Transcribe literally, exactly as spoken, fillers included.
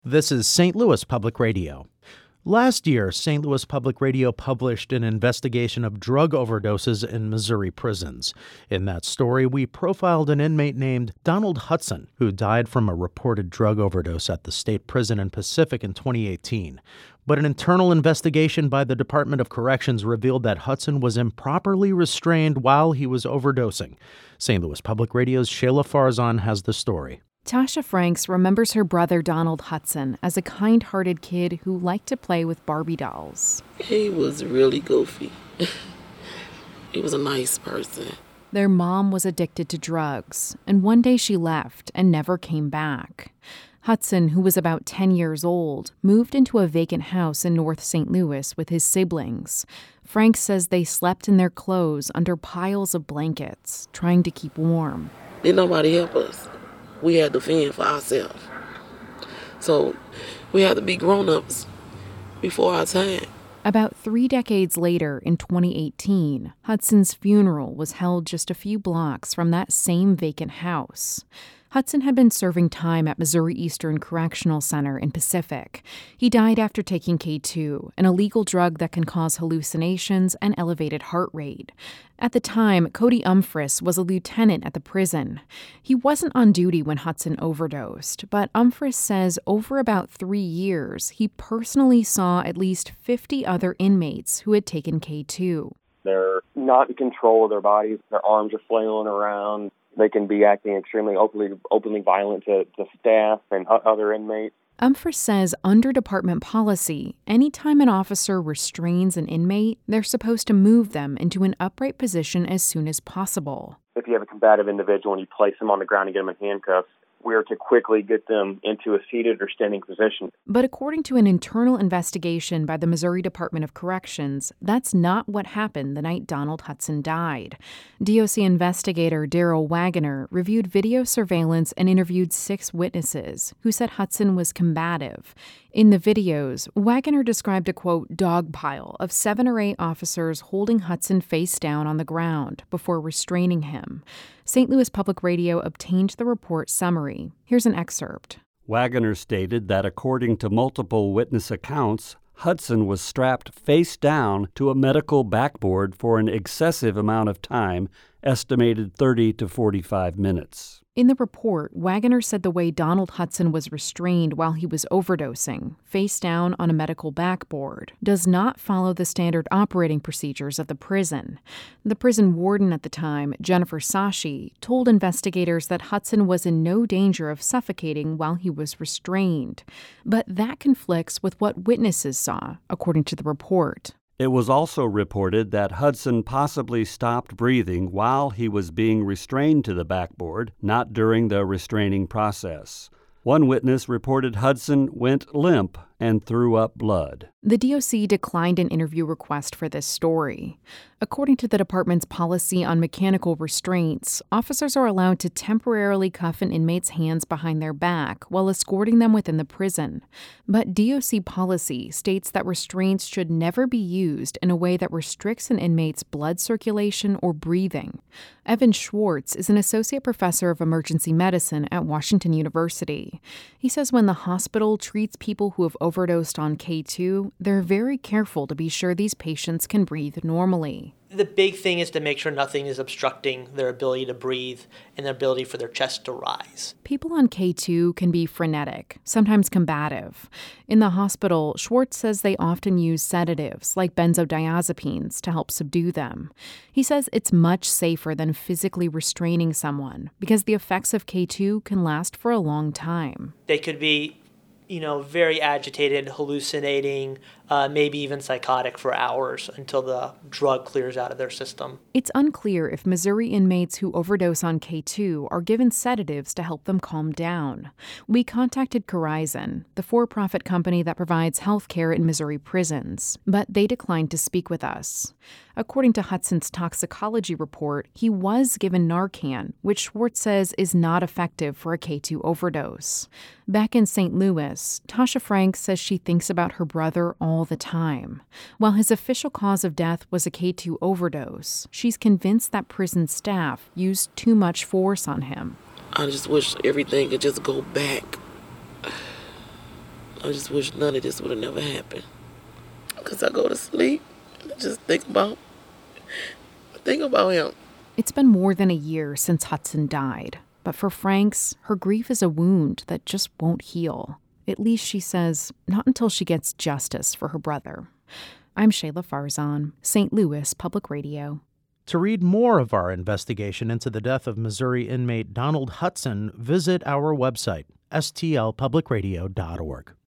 This is Saint Louis Public Radio. Last year, Saint Louis Public Radio published an investigation of drug overdoses in Missouri prisons. In that story, we profiled an inmate named Donald Hudson, who died from a reported drug overdose at the state prison in Pacific in twenty eighteen. But an internal investigation by the Department of Corrections revealed that Hudson was improperly restrained while he was overdosing. Saint Louis Public Radio's Shayla Farzan has the story. Tasha Franks remembers her brother Donald Hudson as a kind-hearted kid who liked to play with Barbie dolls. He was really goofy. He was a nice person. Their mom was addicted to drugs, and one day she left and never came back. Hudson, who was about ten years old, moved into a vacant house in North Saint Louis with his siblings. Franks says they slept in their clothes under piles of blankets, trying to keep warm. Didn't nobody help us. We had to fend for ourselves. So we had to be grown-ups before our time. About three decades later, in twenty eighteen, Hudson's funeral was held just a few blocks from that same vacant house. Hudson had been serving time at Missouri Eastern Correctional Center in Pacific. He died after taking K two, an illegal drug that can cause hallucinations and elevated heart rate. At the time, Cody Umphris was a lieutenant at the prison. He wasn't on duty when Hudson overdosed, but Umphris says over about three years, he personally saw at least fifty other inmates who had taken K two. They're not in control of their bodies. Their arms are flailing around. They can be acting extremely openly openly violent to, to staff and other inmates. Umphris says under department policy, anytime an officer restrains an inmate, they're supposed to move them into an upright position as soon as possible. If you have a combative individual and you place them on the ground and get them in handcuffs, we are to quickly get them into a seated or standing position. But according to an internal investigation by the Missouri Department of Corrections, that's not what happened the night Donald Hudson died. D O C investigator Daryl Wagoner reviewed video surveillance and interviewed six witnesses who said Hudson was combative. In the videos, Wagoner described a, quote, dog pile of seven or eight officers holding Hudson face down on the ground before restraining him. Saint Louis Public Radio obtained the report summary. Here's an excerpt. Wagoner stated that according to multiple witness accounts, Hudson was strapped face down to a medical backboard for an excessive amount of time, estimated thirty to forty-five minutes. In the report, Wagoner said the way Donald Hudson was restrained while he was overdosing, face down on a medical backboard, does not follow the standard operating procedures of the prison. The prison warden at the time, Jennifer Sashi, told investigators that Hudson was in no danger of suffocating while he was restrained. But that conflicts with what witnesses saw, according to the report. It was also reported that Hudson possibly stopped breathing while he was being restrained to the backboard, not during the restraining process. One witness reported Hudson went limp and threw up blood. The D O C declined an interview request for this story. According to the department's policy on mechanical restraints, officers are allowed to temporarily cuff an inmate's hands behind their back while escorting them within the prison. But D O C policy states that restraints should never be used in a way that restricts an inmate's blood circulation or breathing. Evan Schwartz is an associate professor of emergency medicine at Washington University. He says when the hospital treats people who have overdosed on K two, they're very careful to be sure these patients can breathe normally. The big thing is to make sure nothing is obstructing their ability to breathe and their ability for their chest to rise. People on K two can be frenetic, sometimes combative. In the hospital, Schwartz says they often use sedatives like benzodiazepines to help subdue them. He says it's much safer than physically restraining someone because the effects of K two can last for a long time. They could be you know, very agitated, hallucinating, uh, maybe even psychotic for hours until the drug clears out of their system. It's unclear if Missouri inmates who overdose on K two are given sedatives to help them calm down. We contacted Corizon, the for-profit company that provides health care in Missouri prisons, but they declined to speak with us. According to Hudson's toxicology report, he was given Narcan, which Schwartz says is not effective for a K two overdose. Back in Saint Louis, Tasha Franks says she thinks about her brother all the time. While his official cause of death was a K two overdose, she's convinced that prison staff used too much force on him. I just wish everything could just go back. I just wish none of this would have never happened. Because I go to sleep and I just think about, think about him. It's been more than a year since Hudson died. But for Franks, her grief is a wound that just won't heal. At least, she says, not until she gets justice for her brother. I'm Shayla Farzan, Saint Louis Public Radio. To read more of our investigation into the death of Missouri inmate Donald Hudson, visit our website, s t l public radio dot org.